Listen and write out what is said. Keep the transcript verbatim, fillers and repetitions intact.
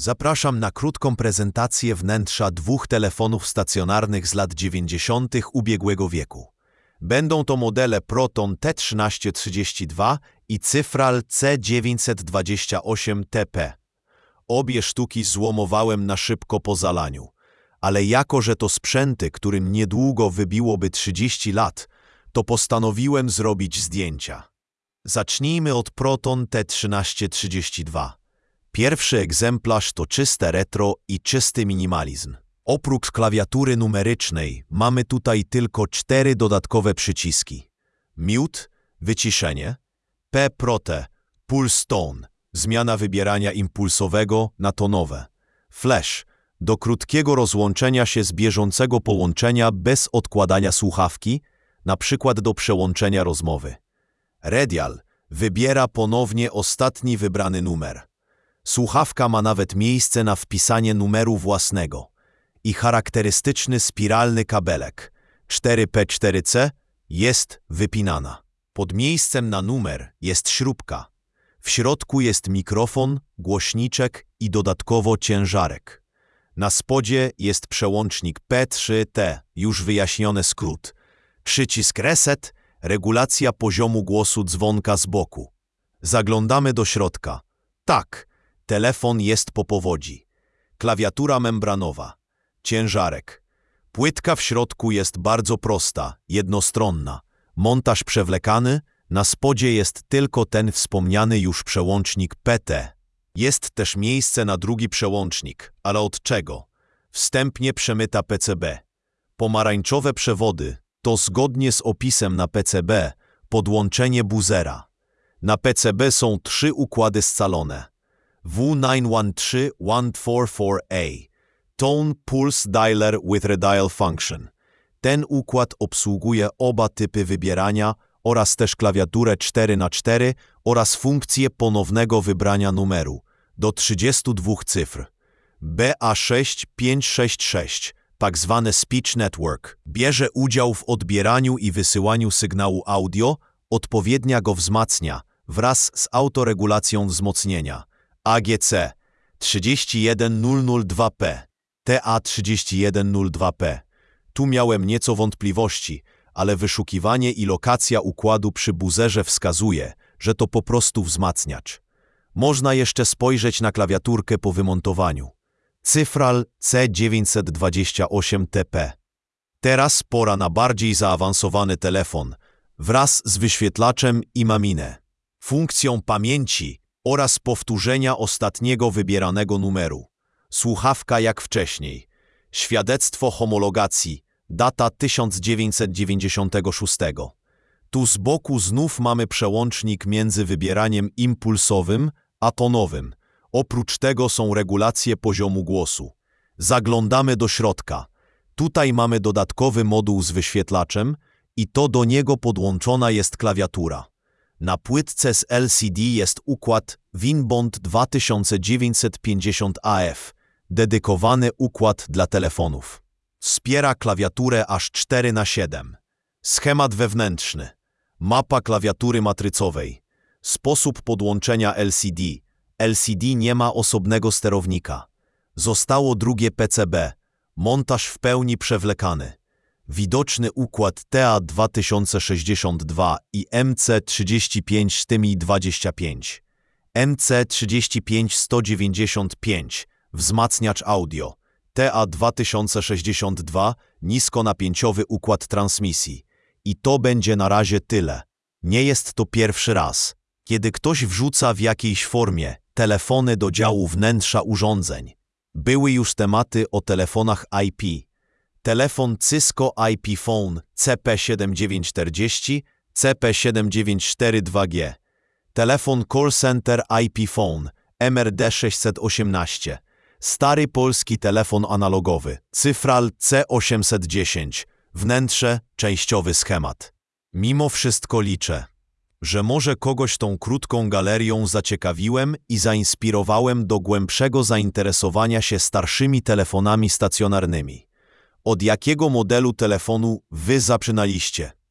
Zapraszam na krótką prezentację wnętrza dwóch telefonów stacjonarnych z lat dziewięćdziesiątych ubiegłego wieku. Będą to modele Proton T trzynaście trzydzieści dwa i Cyfral C dziewięćset dwadzieścia osiem T P. Obie sztuki złomowałem na szybko po zalaniu, ale jako że to sprzęty, którym niedługo wybiłoby trzydzieści lat, to postanowiłem zrobić zdjęcia. Zacznijmy od Proton T trzynaście trzydzieści dwa. Pierwszy egzemplarz to czyste retro i czysty minimalizm. Oprócz klawiatury numerycznej mamy tutaj tylko cztery dodatkowe przyciski. Mute, wyciszenie, P Prote, Pulse Tone, zmiana wybierania impulsowego na tonowe, Flash, do krótkiego rozłączenia się z bieżącego połączenia bez odkładania słuchawki, na przykład do przełączenia rozmowy. Radial wybiera ponownie ostatni wybrany numer. Słuchawka ma nawet miejsce na wpisanie numeru własnego i charakterystyczny spiralny kabelek cztery P cztery C jest wypinana. Pod miejscem na numer jest śrubka. W środku jest mikrofon, głośniczek i dodatkowo ciężarek. Na spodzie jest przełącznik P trzy T, już wyjaśniony skrót. Przycisk Reset, regulacja poziomu głosu dzwonka z boku. Zaglądamy do środka. Tak. Telefon jest po powodzi. Klawiatura membranowa. Ciężarek. Płytka w środku jest bardzo prosta, jednostronna. Montaż przewlekany. Na spodzie jest tylko ten wspomniany już przełącznik P T. Jest też miejsce na drugi przełącznik, ale od czego? Wstępnie przemyta P C B. Pomarańczowe przewody to zgodnie z opisem na P C B podłączenie buzzera. Na P C B są trzy układy scalone. W dziewięć jeden trzy jeden cztery cztery A Tone Pulse Dialer with Redial Function. Ten układ obsługuje oba typy wybierania oraz też klawiaturę cztery na cztery oraz funkcję ponownego wybrania numeru do trzydziestu dwóch cyfr. B A sześć pięć sześć sześć, tak zwany Speech Network, bierze udział w odbieraniu i wysyłaniu sygnału audio, odpowiednio go wzmacnia wraz z autoregulacją wzmocnienia. A G C trzydzieści jeden zero zero dwa P, T A trzydzieści jeden zero dwa P. Tu miałem nieco wątpliwości, ale wyszukiwanie i lokacja układu przy buzzerze wskazuje, że to po prostu wzmacniacz. Można jeszcze spojrzeć na klawiaturkę po wymontowaniu. Cyfral C dziewięćset dwadzieścia osiem T P. Teraz pora na bardziej zaawansowany telefon, wraz z wyświetlaczem i maminę, funkcją pamięci oraz powtórzenia ostatniego wybieranego numeru. Słuchawka jak wcześniej. Świadectwo homologacji. Data tysiąc dziewięćset dziewięćdziesiątego szóstego. Tu z boku znów mamy przełącznik między wybieraniem impulsowym a tonowym. Oprócz tego są regulacje poziomu głosu. Zaglądamy do środka. Tutaj mamy dodatkowy moduł z wyświetlaczem i to do niego podłączona jest klawiatura. Na płytce z L C D jest układ Winbond dwa tysiące dziewięćset pięćdziesiąt A F, dedykowany układ dla telefonów. Wspiera klawiaturę aż cztery na siedem. Schemat wewnętrzny. Mapa klawiatury matrycowej. Sposób podłączenia L C D. L C D nie ma osobnego sterownika. Zostało drugie P C B. Montaż w pełni przewlekany. Widoczny układ T A dwa tysiące sześćdziesiąt dwa i M C trzydzieści pięć dwadzieścia pięć. M C trzydzieści pięć sto dziewięćdziesiąt pięć wzmacniacz audio. T A dwa tysiące sześćdziesiąt dwa niskonapięciowy układ transmisji. I to będzie na razie tyle. Nie jest to pierwszy raz, kiedy ktoś wrzuca w jakiejś formie telefony do działu wnętrza urządzeń. Były już tematy o telefonach I P. Telefon Cisco I P Phone C P siedem dziewięć czterdzieści, C P siedem dziewięć czterdzieści dwa G. Telefon Call Center I P Phone M R D sześćset osiemnaście. Stary polski telefon analogowy Cyfral C osiemset dziesięć. Wnętrze, częściowy schemat. Mimo wszystko liczę, że może kogoś tą krótką galerią zaciekawiłem i zainspirowałem do głębszego zainteresowania się starszymi telefonami stacjonarnymi. Od jakiego modelu telefonu wy zaczynaliście?